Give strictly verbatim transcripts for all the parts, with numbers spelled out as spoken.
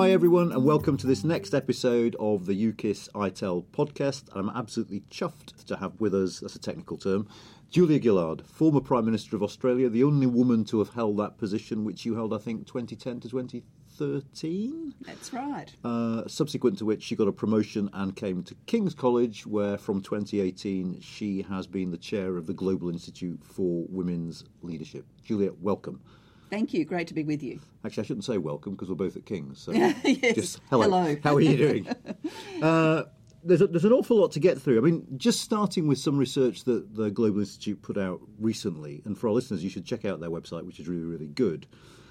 Hi everyone, and welcome to this next episode of the U K I S I T E L podcast. I'm absolutely chuffed to have with us, that's a technical term, Julia Gillard, former Prime Minister of Australia, the only woman to have held that position, which you held, I think, twenty ten to twenty thirteen. That's right. Uh, subsequent to which she got a promotion and came to King's College, where from twenty eighteen she has been the chair of the Global Institute for Women's Leadership. Julia, welcome. Thank you. Great to be with you. Actually, I shouldn't say welcome because we're both at King's. So yes. just hello. Hello. How are you doing? uh, there's, a, there's an awful lot to get through. I mean, just starting with some research that the Global Institute put out recently, and for our listeners, you should check out their website, which is really, really good.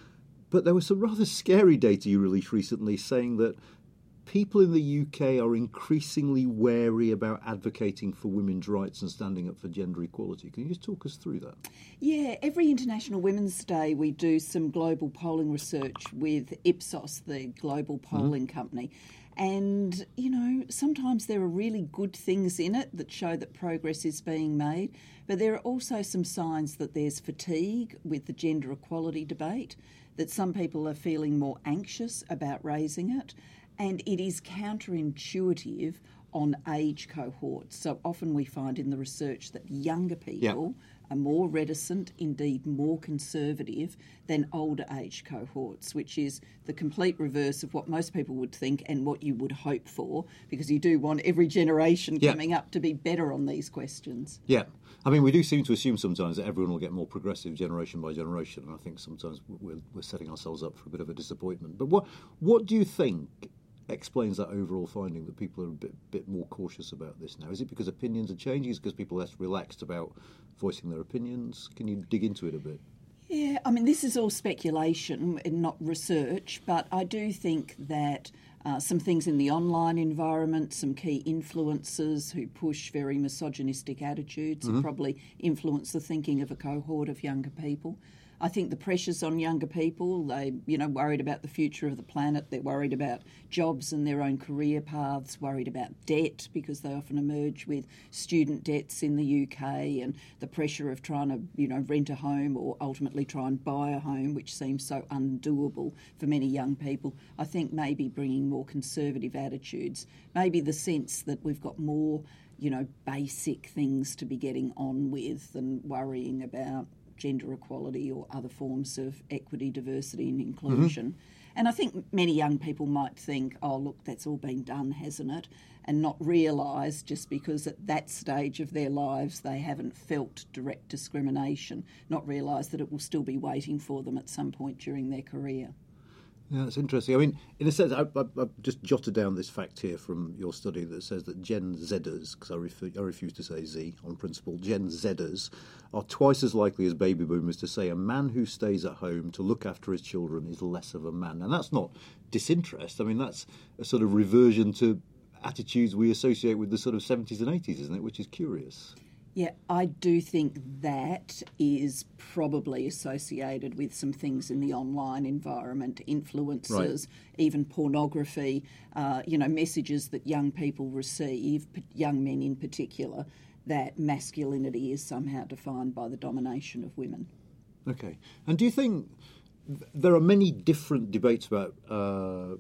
But there was some rather scary data you released recently saying that people in the U K are increasingly wary about advocating for women's rights and standing up for gender equality. Can you just talk us through that? Yeah, every International Women's Day we do some global polling research with Ipsos, the global polling mm-hmm. company. And, you know, sometimes there are really good things in it that show that progress is being made, but there are also some signs that there's fatigue with the gender equality debate, that some people are feeling more anxious about raising it. And it is counterintuitive on age cohorts. So often we find in the research that younger people yep. are more reticent, indeed more conservative than older age cohorts, which is the complete reverse of what most people would think and what you would hope for, because you do want every generation yep. coming up to be better on these questions. Yeah. I mean, we do seem to assume sometimes that everyone will get more progressive generation by generation, and I think sometimes we're, we're setting ourselves up for a bit of a disappointment. But what what do you think explains that overall finding that people are a bit, bit more cautious about this now? Is it because opinions are changing? Is it because people are less relaxed about voicing their opinions? Can you dig into it a bit? Yeah, I mean, this is all speculation and not research, but I do think that uh, some things in the online environment, some key influencers who push very misogynistic attitudes mm-hmm. have probably influenced the thinking of a cohort of younger people. I think the pressures on younger people, they, you know, worried about the future of the planet, they're worried about jobs and their own career paths, worried about debt because they often emerge with student debts in the U K, and the pressure of trying to, you know, rent a home or ultimately try and buy a home, which seems so undoable for many young people. I think maybe bringing more conservative attitudes, maybe the sense that we've got more, you know, basic things to be getting on with than worrying about gender equality or other forms of equity, diversity and inclusion. Mm-hmm. And I think many young people might think, oh, look, that's all been done, hasn't it? And not realise just because at that stage of their lives they haven't felt direct discrimination, not realise that it will still be waiting for them at some point during their career. Yeah, that's interesting. I mean, in a sense, I, I, I've just jotted down this fact here from your study that says that Gen Zers, because I, refu- I refuse to say Z on principle, Gen Zers are twice as likely as baby boomers to say a man who stays at home to look after his children is less of a man. And that's not disinterest. I mean, that's a sort of reversion to attitudes we associate with the sort of seventies and eighties, isn't it, which is curious. Yeah, I do think that is probably associated with some things in the online environment, influencers, right. even pornography, uh, you know, messages that young people receive, young men in particular, that masculinity is somehow defined by the domination of women. Okay. And do you think there are many different debates about uh,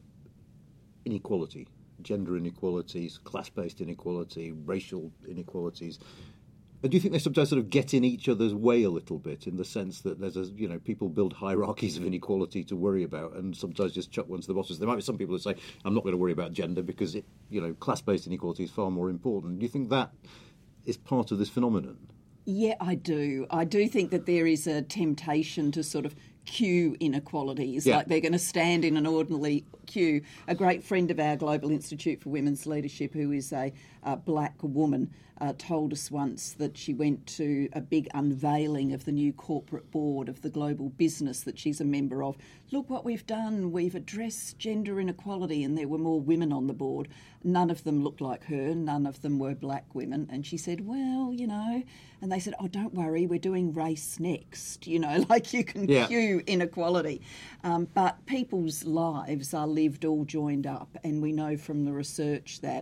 inequality, gender inequalities, class-based inequality, racial inequalities? And do you think they sometimes sort of get in each other's way a little bit, in the sense that there's a, you know, people build hierarchies of inequality to worry about and sometimes just chuck one to the bosses? There might be some people that say, I'm not going to worry about gender because, it, you know, class-based inequality is far more important. Do you think that is part of this phenomenon? Yeah, I do. I do think that there is a temptation to sort of queue inequalities, yeah. like they're going to stand in an ordinary queue. A great friend of our Global Institute for Women's Leadership, who is a uh, black woman, uh, told us once that she went to a big unveiling of the new corporate board of the global business that she's a member of. Look what we've done. We've addressed gender inequality, and there were more women on the board. None of them looked like her. None of them were black women. And she said, well, you know, and they said, oh, don't worry, we're doing race next. You know, like you can yeah. queue inequality. Um, but people's lives are lived all joined up, and we know from the research that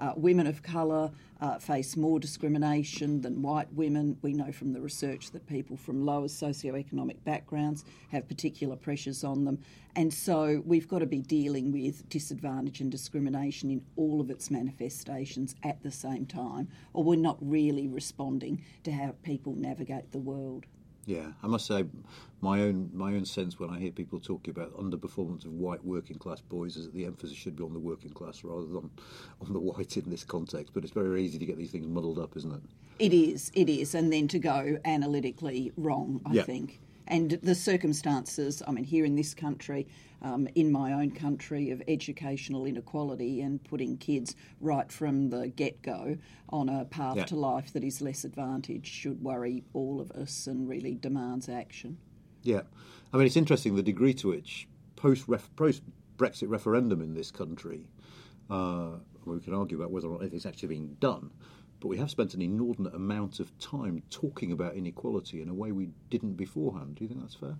Uh, women of colour uh, face more discrimination than white women. We know from the research that people from lower socioeconomic backgrounds have particular pressures on them. And so we've got to be dealing with disadvantage and discrimination in all of its manifestations at the same time, or we're not really responding to how people navigate the world. Yeah, I must say, my own my own sense when I hear people talking about underperformance of white working class boys is that the emphasis should be on the working class rather than on the white in this context. But it's very easy to get these things muddled up, isn't it? It is, it is, and then to go analytically wrong, I yeah. think. And the circumstances, I mean, here in this country, um, in my own country, of educational inequality and putting kids right from the get-go on a path yeah. to life that is less advantaged should worry all of us and really demands action. Yeah. I mean, it's interesting the degree to which post-Brexit referendum in this country, uh, we can argue about whether or not anything's actually being done, but we have spent an inordinate amount of time talking about inequality in a way we didn't beforehand. Do you think that's fair?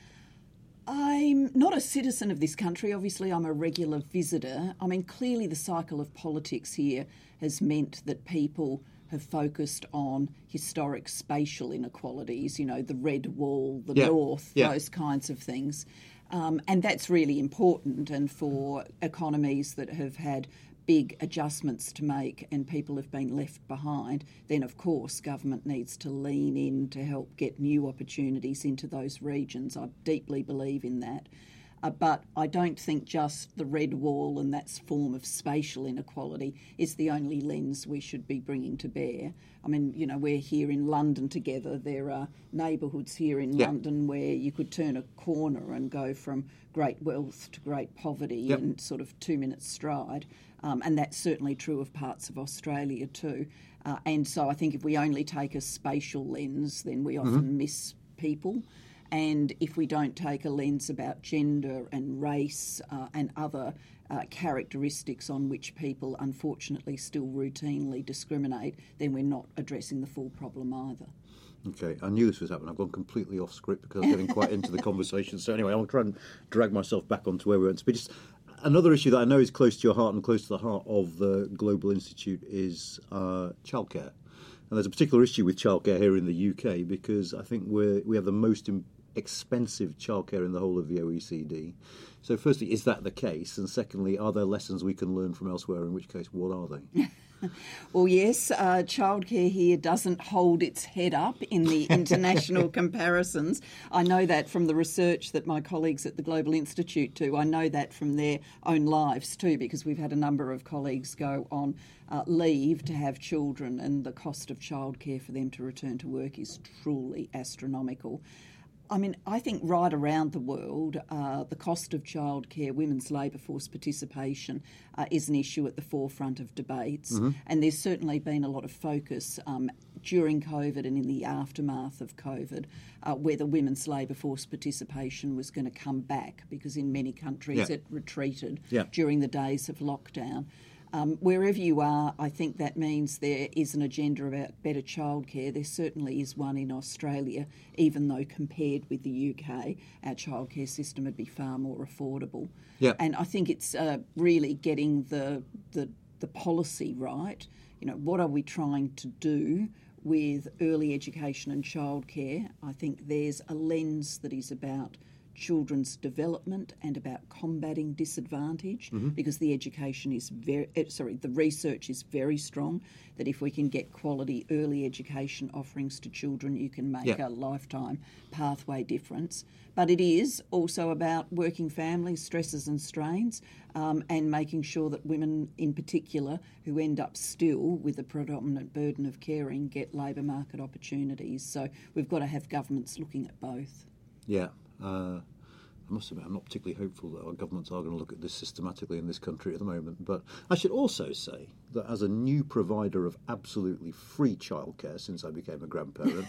I'm not a citizen of this country. Obviously, I'm a regular visitor. I mean, clearly the cycle of politics here has meant that people have focused on historic spatial inequalities, you know, the red wall, the yeah. north, yeah. those kinds of things. Um, and that's really important. And for economies that have had big adjustments to make and people have been left behind, then of course government needs to lean in to help get new opportunities into those regions. I deeply believe in that. Uh, but I don't think just the red wall and that form of spatial inequality is the only lens we should be bringing to bear. I mean, you know, we're here in London together. There are neighbourhoods here in yeah. London where you could turn a corner and go from great wealth to great poverty yep. in sort of two minutes stride. Um, and that's certainly true of parts of Australia too. Uh, and so I think if we only take a spatial lens, then we often mm-hmm. miss people. And if we don't take a lens about gender and race uh, and other uh, characteristics on which people unfortunately still routinely discriminate, then we're not addressing the full problem either. Okay, I knew this was happening. I've gone completely off script because I'm getting quite into the conversation. So anyway, I'll try and drag myself back onto where we went to be. Just another issue that I know is close to your heart and close to the heart of the Global Institute is uh, childcare. And there's a particular issue with childcare here in the U K because I think we're, we have the most im- expensive childcare in the whole of the O E C D. So firstly, is that the case? And secondly, are there lessons we can learn from elsewhere? In which case, what are they? Well, yes, uh, childcare here doesn't hold its head up in the international comparisons. I know that from the research that my colleagues at the Global Institute do. I know that from their own lives too, because we've had a number of colleagues go on uh, leave to have children, and the cost of childcare for them to return to work is truly astronomical. I mean, I think right around the world, uh, the cost of childcare, women's labour force participation uh, is an issue at the forefront of debates. Mm-hmm. And there's certainly been a lot of focus um, during COVID and in the aftermath of COVID, uh, whether women's labour force participation was going to come back, because in many countries yeah. it retreated yeah. during the days of lockdown. Um, wherever you are, I think that means there is an agenda about better childcare. There certainly is one in Australia, even though compared with the U K, our childcare system would be far more affordable. Yep. And I think it's uh, really getting the, the the policy right. You know, what are we trying to do with early education and childcare? I think there's a lens that is about children's development and about combating disadvantage, mm-hmm. because the education is very, sorry, the research is very strong that if we can get quality early education offerings to children, you can make yeah. a lifetime pathway difference. But it is also about working families, stresses and strains, um, and making sure that women in particular who end up still with the predominant burden of caring get labour market opportunities. So we've got to have governments looking at both. Yeah. Uh, I must admit, I'm not particularly hopeful that our governments are going to look at this systematically in this country at the moment. But I should also say that as a new provider of absolutely free childcare since I became a grandparent,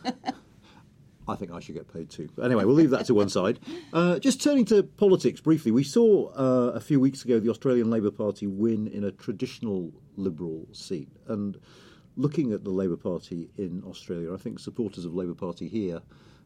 I think I should get paid too. But anyway, we'll leave that to one side. Uh, just turning to politics briefly, we saw uh, a few weeks ago the Australian Labour Party win in a traditional Liberal seat. And looking at the Labour Party in Australia, I think supporters of Labour Party here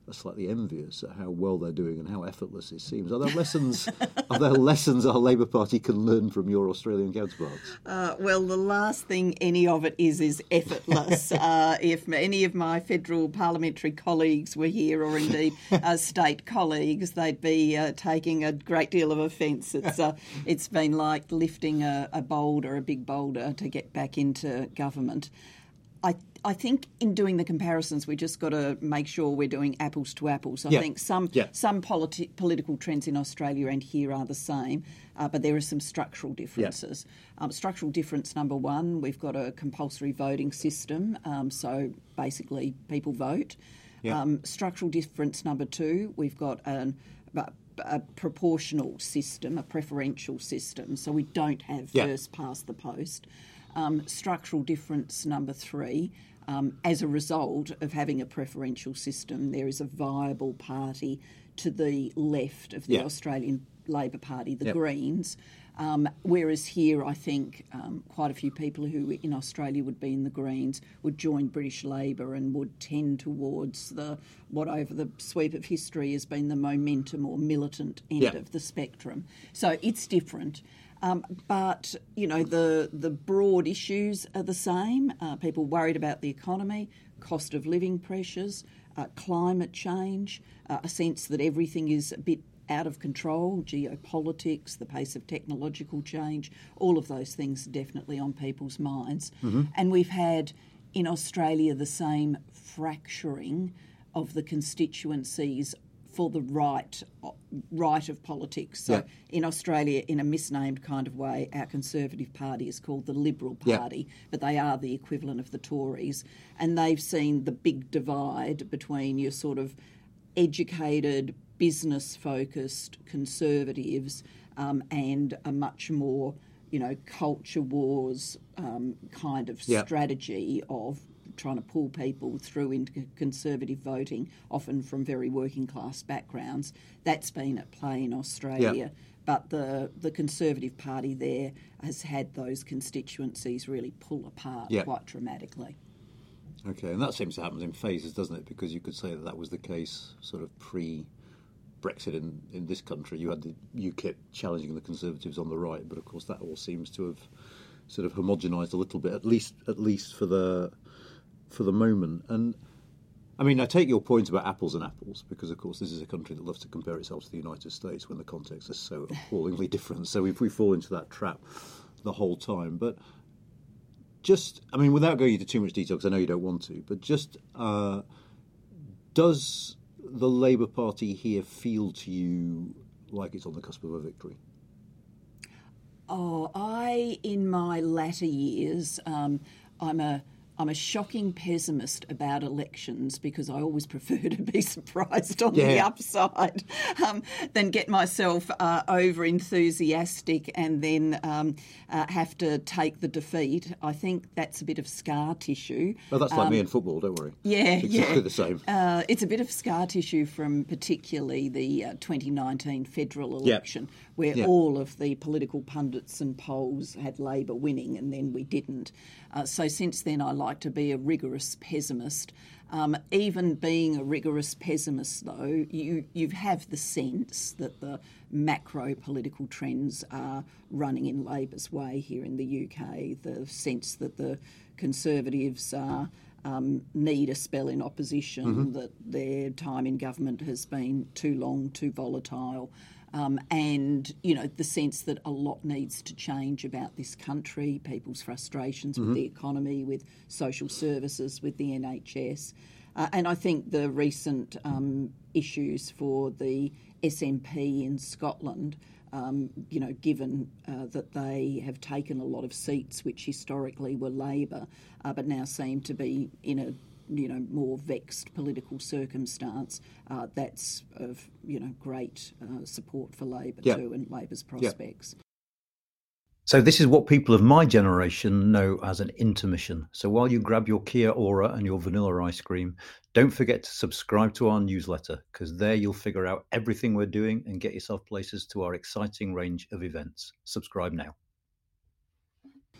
are slightly envious at how well they're doing and how effortless it seems. Are there lessons? Are there lessons our Labour Party can learn from your Australian counterparts? Uh, well, the last thing any of it is is effortless. uh, if any of my federal parliamentary colleagues were here, or indeed uh, state colleagues, they'd be uh, taking a great deal of offence. It's uh, it's been like lifting a, a boulder, a big boulder, to get back into government. I I think in doing the comparisons, we just got to make sure we're doing apples to apples. I yeah. think some yeah. some politi- political trends in Australia and here are the same, uh, but there are some structural differences. Yeah. Um, structural difference number one, we've got a compulsory voting system, um, so basically people vote. Yeah. Um, structural difference number two, we've got an a, a proportional system, a preferential system, so we don't have yeah. first past the post. Um, structural difference number three, um, as a result of having a preferential system, there is a viable party to the left of the yeah. Australian Labor Party, the yep. Greens, um, whereas here I think um, quite a few people who in Australia would be in the Greens would join British Labor and would tend towards the what over the sweep of history has been the momentum or militant end yep. of the spectrum. So it's different. Um, but, you know, the the broad issues are the same. Uh, people worried about the economy, cost of living pressures, uh, climate change, uh, a sense that everything is a bit out of control, geopolitics, the pace of technological change, all of those things are definitely on people's minds. Mm-hmm. And we've had in Australia the same fracturing of the constituencies for the right right of politics. So yeah. in Australia, in a misnamed kind of way, our Conservative Party is called the Liberal Party, yeah. but they are the equivalent of the Tories. And they've seen the big divide between your sort of educated, business-focused Conservatives um, and a much more, you know, culture wars um, kind of yeah. strategy of trying to pull people through into Conservative voting, often from very working class backgrounds. That's been at play in Australia. Yeah. But the, the Conservative Party there has had those constituencies really pull apart yeah. quite dramatically. Okay, and that seems to happen in phases, doesn't it? Because you could say that that was the case sort of pre-Brexit in, in this country. You had the UKIP challenging the Conservatives on the right, but of course that all seems to have sort of homogenised a little bit, at least at least for the... for the moment. And I mean, I take your point about apples and apples, because of course this is a country that loves to compare itself to the United States when the context is so appallingly different. So if we fall into that trap the whole time, but just, I mean, without going into too much detail, because I know you don't want to, but just uh, does the Labour Party here feel to you like it's on the cusp of a victory? Oh, I, in my latter years, um, I'm a I'm a shocking pessimist about elections because I always prefer to be surprised on yeah. the upside um, than get myself uh, over-enthusiastic and then um, uh, have to take the defeat. I think that's a bit of scar tissue. Well, that's like um, me in football, don't worry. Yeah, it's exactly yeah. the same. Uh, it's a bit of scar tissue from particularly the uh, twenty nineteen federal election, yeah. where yeah. all of the political pundits and polls had Labor winning and then we didn't. Uh, so since then I like to be a rigorous pessimist. Um, even being a rigorous pessimist, though, you you have the sense that the macro political trends are running in Labor's way here in the U K, the sense that the Conservatives are, um, need a spell in opposition, mm-hmm. that their time in government has been too long, too volatile. Um, and, you know, the sense that a lot needs to change about this country, people's frustrations mm-hmm. with the economy, with social services, with the N H S. Uh, and I think the recent um, issues for the S N P in Scotland, um, you know, given uh, that they have taken a lot of seats which historically were Labor, uh, but now seem to be in a you know, more vexed political circumstance, uh, that's of, you know, great uh, support for Labor yep. too and Labor's prospects. Yep. So this is what people of my generation know as an intermission. So while you grab your Kia Ora and your vanilla ice cream, don't forget to subscribe to our newsletter, because there you'll figure out everything we're doing and get yourself places to our exciting range of events. Subscribe now.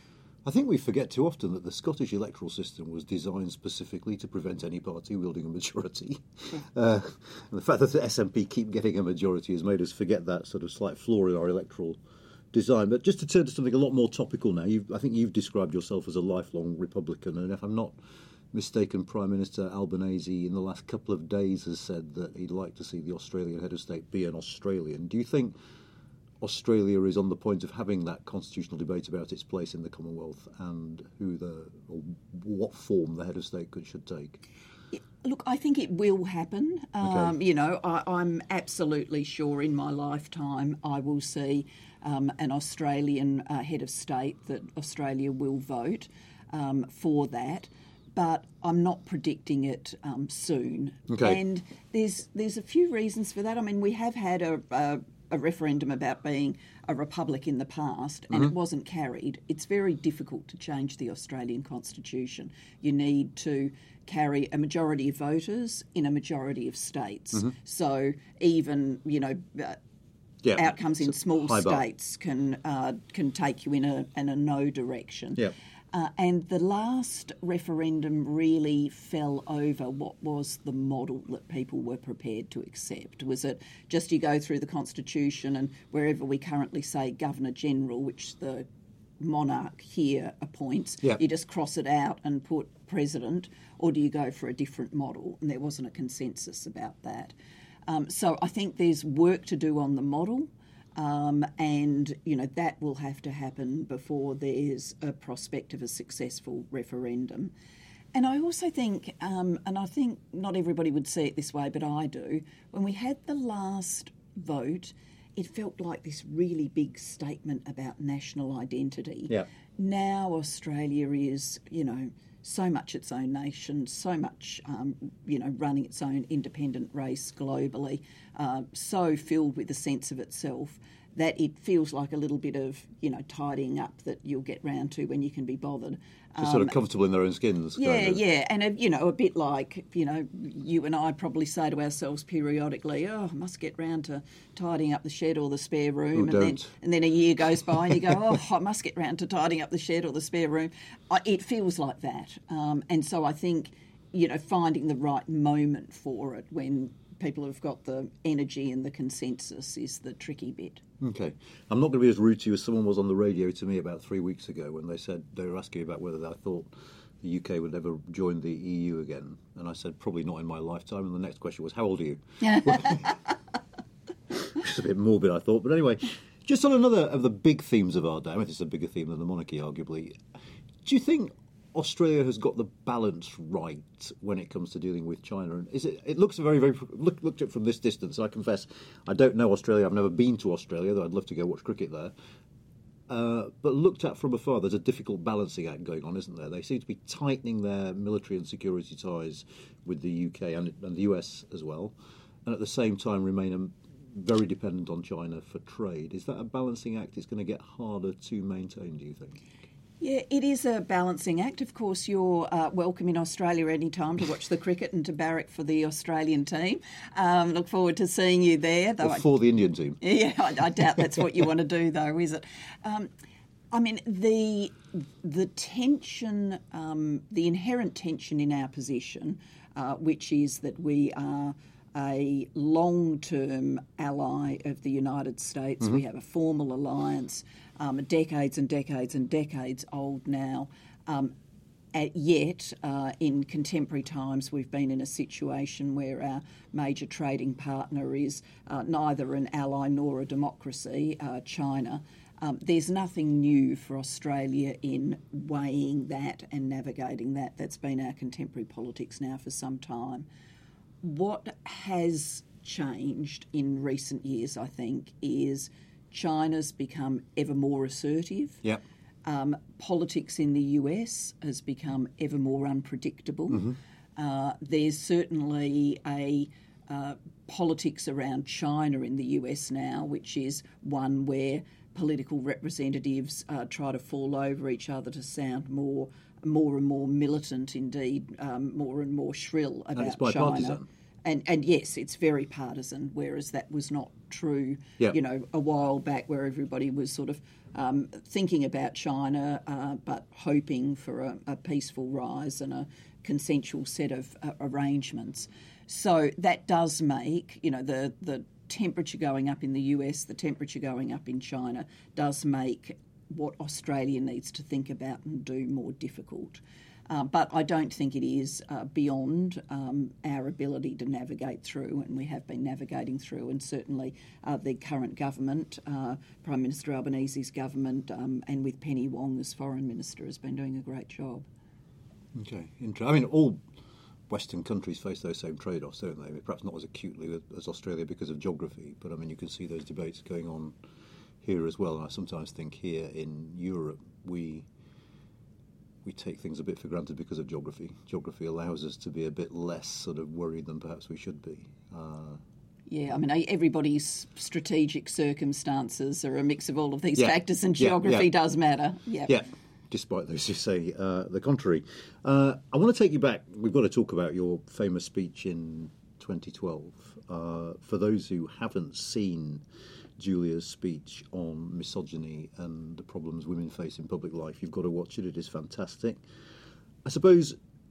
I think we forget too often that the Scottish electoral system was designed specifically to prevent any party wielding a majority. Uh, and the fact that the S N P keep getting a majority has made us forget that sort of slight flaw in our electoral design. But just to turn to something a lot more topical now, you've, I think you've described yourself as a lifelong Republican, and if I'm not mistaken, Prime Minister Albanese in the last couple of days has said that he'd like to see the Australian head of state be an Australian. Do you think Australia is on the point of having that constitutional debate about its place in the Commonwealth and who the or what form the head of state could, should take? Look, I think it will happen. Um, Okay. You know, I, I'm absolutely sure in my lifetime I will see um, an Australian uh, head of state, that Australia will vote um, for that. But I'm not predicting it um, soon. Okay. And there's there's a few reasons for that. I mean, we have had a, a, a referendum about being a republic in the past, and Mm-hmm. it wasn't carried. It's very difficult to change the Australian constitution. You need to carry a majority of voters in a majority of states. Mm-hmm. So even, you know, uh, Yeah, outcomes in it's a small high bar. states can uh, can take you in a in a no direction. Yeah. Uh, and the last referendum really fell over what was the model that people were prepared to accept. Was it just you go through the Constitution and wherever we currently say Governor-General, which the monarch here appoints, Yeah. you just cross it out and put President, or do you go for a different model? And there wasn't a consensus about that. Um, so I think there's work to do on the model. Um, and, you know, that will have to happen before there's a prospect of a successful referendum. And I also think, um, and I think not everybody would see it this way, but I do, when we had the last vote, it felt like this really big statement about national identity. Yeah. Now Australia is, you know, so much its own nation, so much, um, you know, running its own independent race globally, uh, so filled with a sense of itself that it feels like a little bit of, you know, tidying up that you'll get round to when you can be bothered. Just sort of comfortable in their own skins. Yeah, kind of. yeah, and, a, you know, a bit like, you know, you and I probably say to ourselves periodically, oh, I must get round to tidying up the shed or the spare room. Oh, and, then, don't. and then a year goes by and you go, oh, I must get round to tidying up the shed or the spare room. I, it feels like that. Um, and so I think, you know, finding the right moment for it when people have got the energy and the consensus is the tricky bit. Okay. I'm not going to be as rude to you as someone was on the radio to me about three weeks ago when they said they were asking about whether I thought the U K would ever join the E U again. And I said, probably not in my lifetime. And the next question was, how old are you? Which is a bit morbid, I thought. But anyway, just on another of the big themes of our day, I mean, it's a bigger theme than the monarchy, arguably. Do you think Australia has got the balance right when it comes to dealing with China? And is it? It looks very, very look, looked at from this distance. I confess, I don't know Australia. I've never been to Australia, though I'd love to go watch cricket there. Uh, but looked at from afar, there's a difficult balancing act going on, isn't there? They seem to be tightening their military and security ties with the U K and, and the U S as well, and at the same time remain um, very dependent on China for trade. Is that a balancing act? It's going to get harder to maintain, do you think? Yeah, it is a balancing act. Of course, you're uh, welcome in Australia any time to watch the cricket and to barrack for the Australian team. Um, look forward to seeing you there. Though Or I, for the Indian team? yeah, I, I doubt that's what you want to do, though, is it? Um, I mean, the the tension, um, the inherent tension in our position, uh, which is that we are a long-term ally of the United States. Mm-hmm. We have a formal alliance, um, decades and decades and decades old now. Um, at yet, uh, in contemporary times, we've been in a situation where our major trading partner is uh, neither an ally nor a democracy, uh, China. Um, there's nothing new for Australia in weighing that and navigating that. That's been our contemporary politics now for some time. What has changed in recent years, I think, is China's become ever more assertive. Yep. Um, politics in the U S has become ever more unpredictable. Mm-hmm. Uh, there's certainly a uh, politics around China in the U S now, which is one where political representatives uh, try to fall over each other to sound more, more and more militant, indeed, um, more and more shrill about it's China. bipartisan. and, and yes, it's very partisan, whereas that was not true, yeah. you know, a while back where everybody was sort of um, thinking about China uh, but hoping for a, a peaceful rise and a consensual set of uh, arrangements. So that does make, you know, the, the temperature going up in the U S, the temperature going up in China does make what Australia needs to think about and do more difficult. Uh, but I don't think it is uh, beyond um, our ability to navigate through, and we have been navigating through, and certainly uh, the current government, uh, Prime Minister Albanese's government, um, and with Penny Wong as Foreign Minister, has been doing a great job. Okay, interesting. I mean, all Western countries face those same trade-offs, don't they? I mean, perhaps not as acutely as Australia because of geography, but I mean, you can see those debates going on here as well. And I sometimes think here in Europe, we we take things a bit for granted because of geography. Geography allows us to be a bit less sort of worried than perhaps we should be. Uh, Yeah, I mean, everybody's strategic circumstances are a mix of all of these yeah, factors, and yeah, geography yeah. does matter. Yeah. Yeah, despite those who say uh, the contrary. Uh, I want to take you back. We've got to talk about your famous speech in twenty twelve. Uh, for those who haven't seen Julia's speech on misogyny and the problems women face in public life, you've got to watch it. It is fantastic. I suppose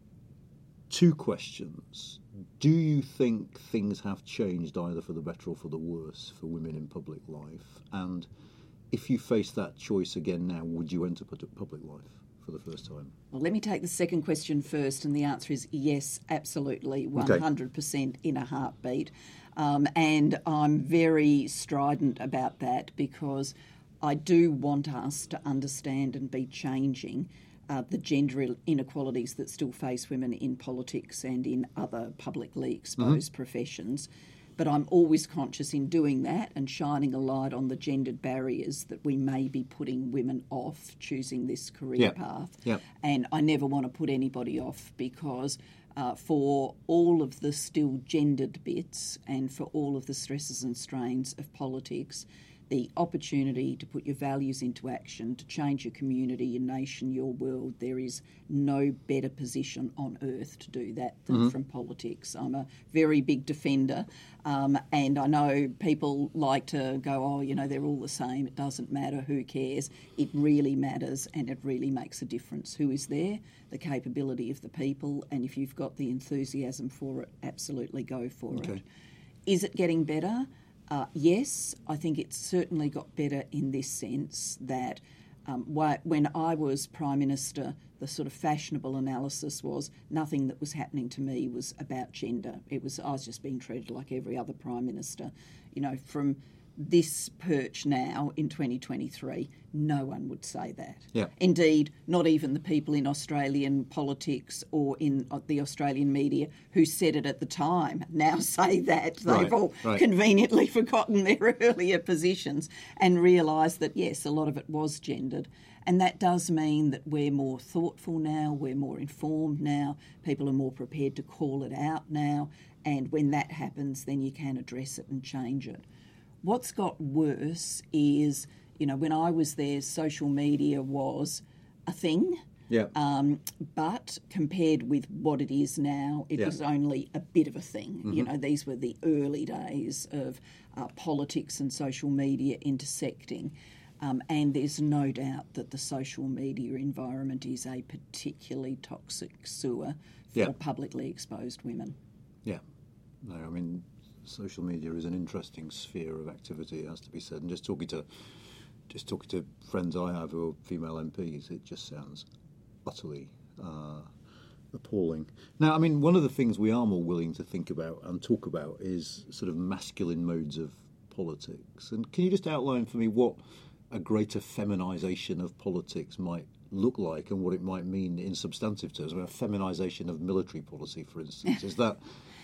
two questions. Do you think things have changed either for the better or for the worse for women in public life? And if you face that choice again now, would you enter public life for the first time? Well, let me take the second question first, and the answer is yes, absolutely, one hundred percent in a heartbeat. Um, and I'm very strident about that because I do want us to understand and be changing uh, the gender inequalities that still face women in politics and in other publicly exposed mm-hmm. professions. But I'm always conscious in doing that and shining a light on the gendered barriers that we may be putting women off choosing this career yep. path. Yep. And I never want to put anybody off because uh, for all of the still gendered bits and for all of the stresses and strains of politics, the opportunity to put your values into action, to change your community, your nation, your world, there is no better position on earth to do that than mm-hmm. from politics. I'm a very big defender, um, and I know people like to go, oh, you know, they're all the same, it doesn't matter, who cares? It really matters, and it really makes a difference. Who is there? The capability of the people, and if you've got the enthusiasm for it, absolutely go for okay. it. Is it getting better? Uh, yes, I think it's certainly got better in this sense that um, wh- when I was Prime Minister, the sort of fashionable analysis was nothing that was happening to me was about gender. It was I was just being treated like every other Prime Minister. You know, from this perch now in twenty twenty-three, no one would say that. Yeah. Indeed, not even the people in Australian politics or in the Australian media who said it at the time now say that. They've right, all right. conveniently forgotten their earlier positions and realised that, yes, a lot of it was gendered. And that does mean that we're more thoughtful now, we're more informed now, people are more prepared to call it out now, and when that happens, then you can address it and change it. What's got worse is, you know, when I was there, social media was a thing. Yeah. Um, but compared with what it is now, it yeah. was only a bit of a thing. Mm-hmm. You know, these were the early days of uh, politics and social media intersecting. Um, and there's no doubt that the social media environment is a particularly toxic sewer for yeah. publicly exposed women. Yeah. No, I mean, social media is an interesting sphere of activity, it has to be said. And just talking to just talking to friends I have who are female M Ps, it just sounds utterly uh, appalling. Now, I mean, one of the things we are more willing to think about and talk about is sort of masculine modes of politics. And can you just outline for me what a greater feminisation of politics might look like and what it might mean in substantive terms? I mean, a feminisation of military policy, for instance. Is that...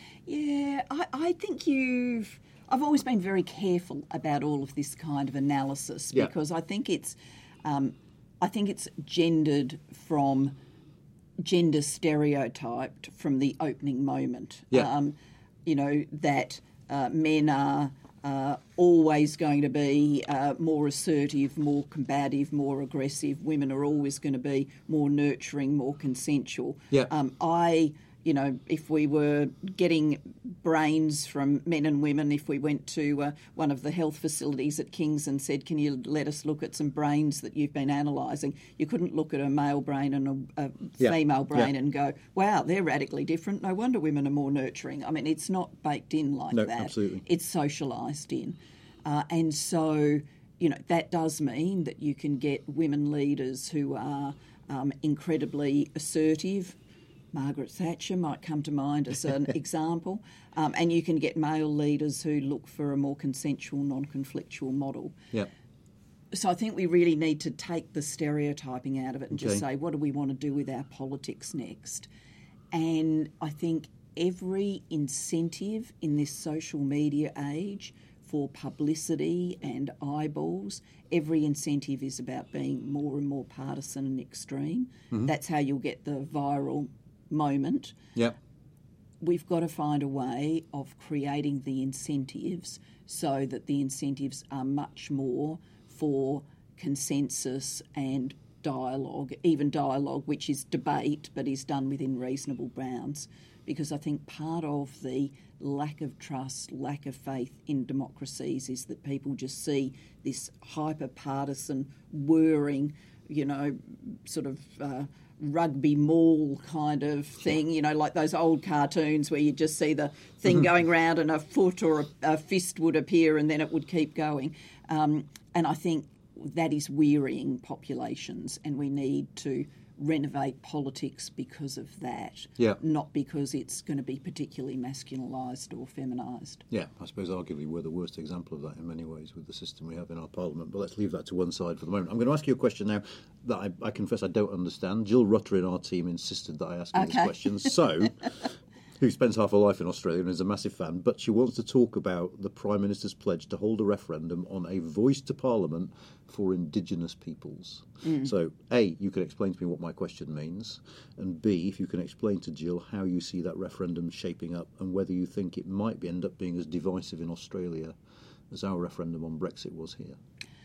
Yeah, I, I think you've... I've always been very careful about all of this kind of analysis yeah. because I think it's... Um, I think it's gendered from... gender stereotyped from the opening moment. Yeah. Um, you know, that uh, men are... Uh, always going to be uh, more assertive, more combative, more aggressive. Women are always going to be more nurturing, more consensual. Yeah. Um, I, you know, if we were getting brains from men and women. If we went to uh, one of the health facilities at King's and said, can you let us look at some brains that you've been analysing, you couldn't look at a male brain and a, a yeah. female brain yeah. and go, wow, they're radically different. No wonder women are more nurturing. I mean, it's not baked in like no, that. Absolutely. It's socialised in. Uh, and so, you know, that does mean that you can get women leaders who are um, incredibly assertive. Margaret Thatcher might come to mind as an example. Um, and you can get male leaders who look for a more consensual, non-conflictual model. Yeah. So I think we really need to take the stereotyping out of it and okay. just say, what do we want to do with our politics next? And I think every incentive in this social media age for publicity and eyeballs, every incentive is about being more and more partisan and extreme. Mm-hmm. That's how you'll get the viral moment. Yep. We've got to find a way of creating the incentives so that the incentives are much more for consensus and dialogue, even dialogue which is debate but is done within reasonable bounds. Because I think part of the lack of trust, lack of faith in democracies is that people just see this hyper-partisan, whirring, you know, sort of uh, rugby maul kind of thing, you know, like those old cartoons where you just see the thing mm-hmm. going round and a foot or a, a fist would appear and then it would keep going. Um, and I think that is wearying populations, and we need to renovate politics because of that, yeah. not because it's going to be particularly masculinised or feminised. Yeah, I suppose arguably we're the worst example of that in many ways with the system we have in our parliament, but let's leave that to one side for the moment. I'm going to ask you a question now that I, I confess I don't understand. Jill Rutter in our team insisted that I ask you okay. this question, so... who spends half her life in Australia and is a massive fan, but she wants to talk about the Prime Minister's pledge to hold a referendum on a voice to Parliament for Indigenous peoples. Mm. So, A, you can explain to me what my question means, and B, if you can explain to Jill how you see that referendum shaping up and whether you think it might be, end up being as divisive in Australia as our referendum on Brexit was here.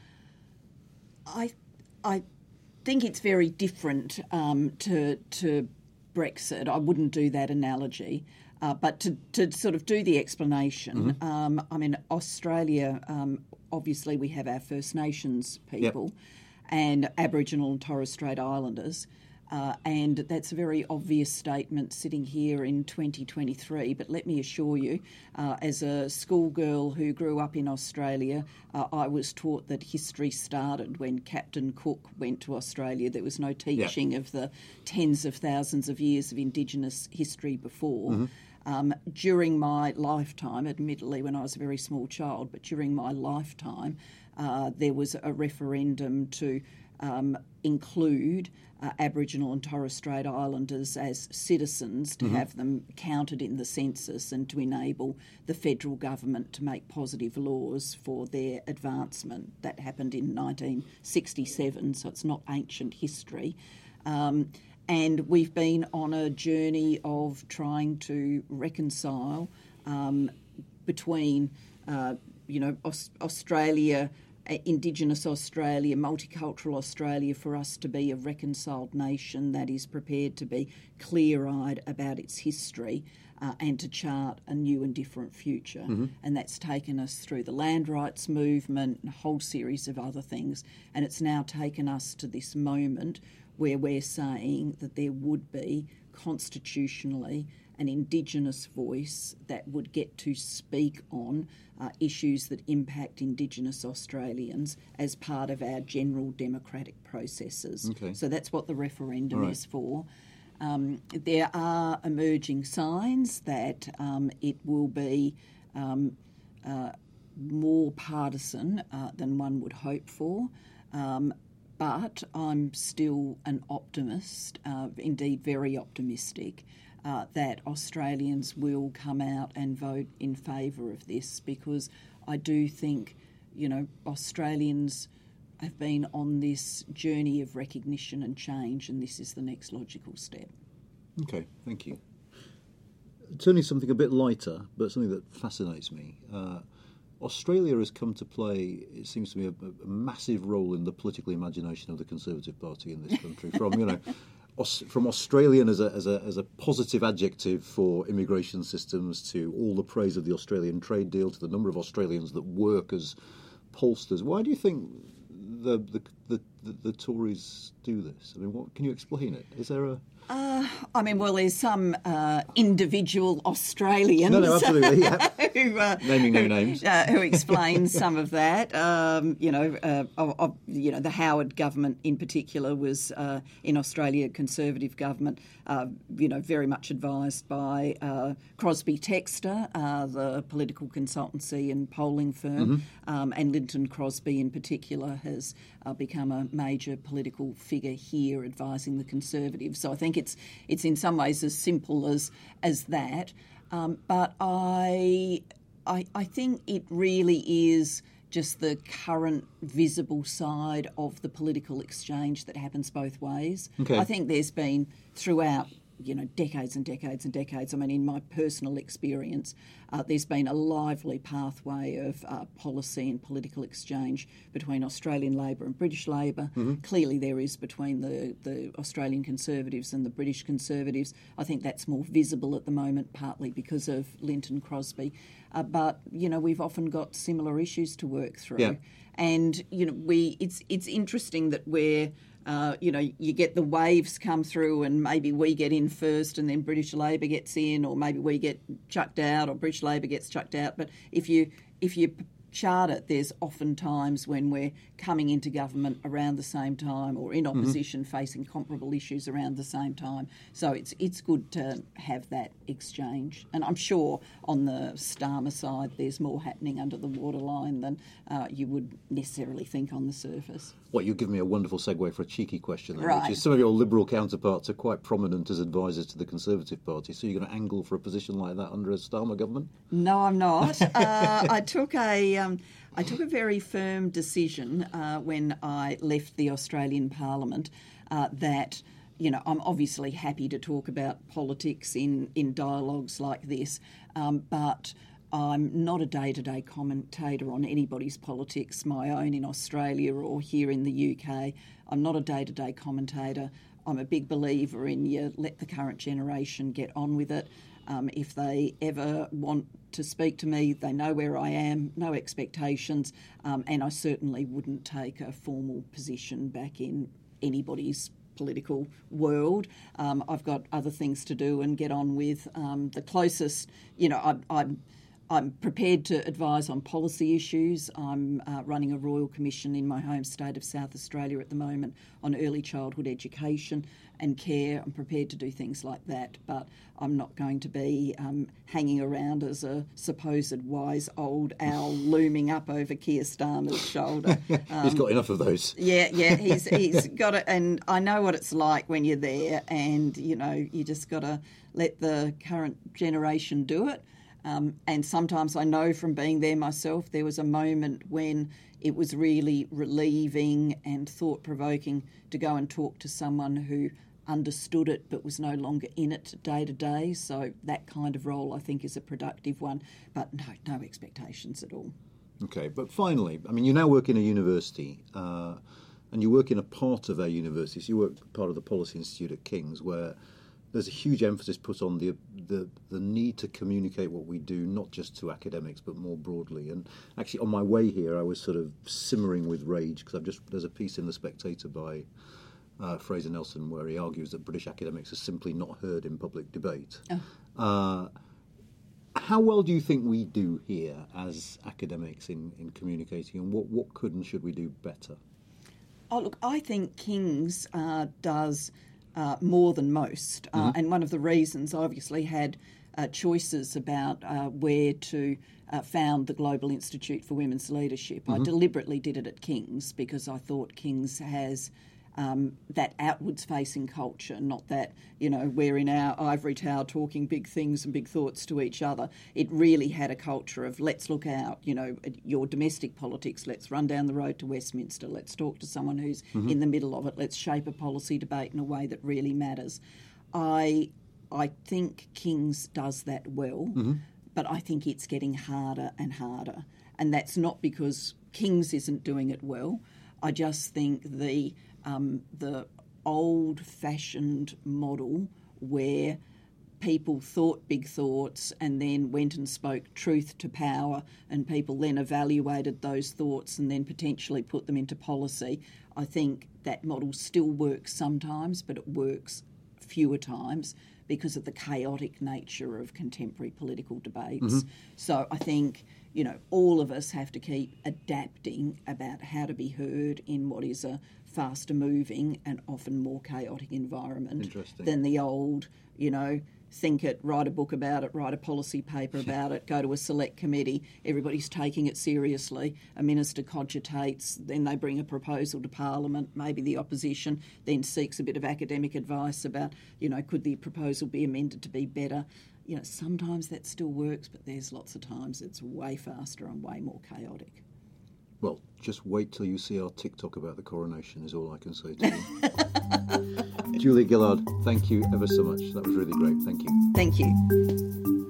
I, I think it's very different um, to to. Brexit. I wouldn't do that analogy, uh, but to, to sort of do the explanation, mm-hmm. um, I mean, Australia, um, obviously we have our First Nations people yep. and Aboriginal and Torres Strait Islanders, uh, and that's a very obvious statement sitting here in twenty twenty-three, but let me assure you, uh, as a schoolgirl who grew up in Australia, uh, I was taught that history started when Captain Cook went to Australia. There was no teaching yeah. of the tens of thousands of years of Indigenous history before. Mm-hmm. Um, during my lifetime, admittedly when I was a very small child, but during my lifetime, uh, there was a referendum to um, include uh, Aboriginal and Torres Strait Islanders as citizens, to mm-hmm. have them counted in the census and to enable the federal government to make positive laws for their advancement. That happened in nineteen sixty-seven, so it's not ancient history. Um, and we've been on a journey of trying to reconcile um, between, uh, you know, Aus- Australia, Indigenous Australia, multicultural Australia, for us to be a reconciled nation that is prepared to be clear-eyed about its history uh, and to chart a new and different future. Mm-hmm. And that's taken us through the land rights movement and a whole series of other things. And it's now taken us to this moment where we're saying that there would be constitutionally an Indigenous voice that would get to speak on uh, issues that impact Indigenous Australians as part of our general democratic processes. Okay. So that's what the referendum right. is for. Um, there are emerging signs that um, it will be um, uh, more partisan uh, than one would hope for. Um, But I'm still an optimist, uh, indeed very optimistic, uh, that Australians will come out and vote in favour of this, because I do think, you know, Australians have been on this journey of recognition and change, and this is the next logical step. Okay, thank you. Turning to something a bit lighter, but something that fascinates me. Uh, Australia has come to play, it seems to me, a, a massive role in the political imagination of the Conservative Party in this country. From, you know, Aus- from Australian as a, as a as a positive adjective for immigration systems to all the praise of the Australian trade deal to the number of Australians that work as pollsters. Why do you think the the the, the, the Tories do this? I mean, what can you explain it? Is there a Uh, I mean, well, there's some uh, individual Australians no, no, absolutely, yeah. who, uh, naming no who, names, uh, who explain some of that. Um, you know, uh, of, of, you know, the Howard government in particular was uh, in Australia a Conservative government. Uh, you know, very much advised by uh, Crosby Textor, uh, the political consultancy and polling firm, mm-hmm. um, and Linton Crosby in particular has uh, become a major political figure here, advising the Conservatives. So I think it's it's in some ways as simple as as that. Um, but I, I I think it really is just the current visible side of the political exchange that happens both ways. Okay. I think there's been throughout, you know, decades and decades and decades. I mean, in my personal experience, uh, there's been a lively pathway of uh, policy and political exchange between Australian Labor and British Labor. Mm-hmm. Clearly there is between the, the Australian Conservatives and the British Conservatives. I think that's more visible at the moment, partly because of Linton Crosby. Uh, but, you know, we've often got similar issues to work through. Yeah. And, you know, we it's it's interesting that we're Uh, you know, you get the waves come through and maybe we get in first and then British Labor gets in, or maybe we get chucked out or British Labor gets chucked out. But if you if you chart it, there's often times when we're coming into government around the same time or in opposition mm-hmm. facing comparable issues around the same time. So it's it's good to have that exchange. And I'm sure on the Starmer side there's more happening under the waterline than uh, you would necessarily think on the surface. Well, you give me a wonderful segue for a cheeky question, then, right. which is some of your Liberal counterparts are quite prominent as advisors to the Conservative Party. So you're going to angle for a position like that under a Starmer government? No, I'm not. uh, I took a um, I took a very firm decision uh, when I left the Australian Parliament uh, that, you know, I'm obviously happy to talk about politics in, in dialogues like this, um, but I'm not a day-to-day commentator on anybody's politics, my own in Australia or here in the U K. I'm not a day-to-day commentator. I'm a big believer in you let the current generation get on with it. Um, if they ever want to speak to me, they know where I am, no expectations, um, and I certainly wouldn't take a formal position back in anybody's political world. Um, I've got other things to do and get on with. Um, the closest, you know, I, I'm I'm prepared to advise on policy issues. I'm uh, running a Royal Commission in my home state of South Australia at the moment on early childhood education and care. I'm prepared to do things like that, but I'm not going to be um, hanging around as a supposed wise old owl looming up over Keir Starmer's shoulder. Um, he's got enough of those. Yeah, yeah, he's he's got it, and I know what it's like when you're there, and you know you just got to let the current generation do it. Um, and sometimes I know from being there myself, there was a moment when it was really relieving and thought-provoking to go and talk to someone who understood it but was no longer in it day to day. So that kind of role, I think, is a productive one. But no, no expectations at all. Okay, but finally, I mean, you now work in a university uh, and you work in a part of our university. So you work part of the Policy Institute at King's, where there's a huge emphasis put on the, the the need to communicate what we do, not just to academics, but more broadly. And actually, on my way here, I was sort of simmering with rage because I've just there's a piece in The Spectator by uh, Fraser Nelson where he argues that British academics are simply not heard in public debate. Oh. Uh, how well do you think we do here as academics in, in communicating, and what, what could and should we do better? Oh, look, I think King's uh, does Uh, more than most. Uh, mm-hmm. And one of the reasons I obviously had uh, choices about uh, where to uh, found the Global Institute for Women's Leadership. Mm-hmm. I deliberately did it at King's because I thought King's has um, that outwards-facing culture, not that, you know, we're in our ivory tower talking big things and big thoughts to each other. It really had a culture of let's look out, you know, at your domestic politics, let's run down the road to Westminster, let's talk to someone who's mm-hmm. in the middle of it, let's shape a policy debate in a way that really matters. I I think King's does that well, mm-hmm. but I think it's getting harder and harder. And that's not because King's isn't doing it well. I just think the um, the old-fashioned model where people thought big thoughts and then went and spoke truth to power, and people then evaluated those thoughts and then potentially put them into policy. I think that model still works sometimes, but it works fewer times because of the chaotic nature of contemporary political debates. Mm-hmm. So I think, you know, all of us have to keep adapting about how to be heard in what is a faster moving and often more chaotic environment than the old, you know, think it, write a book about it, write a policy paper about it, go to a select committee, everybody's taking it seriously, a minister cogitates, then they bring a proposal to Parliament, maybe the opposition then seeks a bit of academic advice about, you know, could the proposal be amended to be better? You know, sometimes that still works, but there's lots of times it's way faster and way more chaotic. Well, just wait till you see our TikTok about the coronation is all I can say to you. Julia Gillard, thank you ever so much. That was really great. Thank you. Thank you.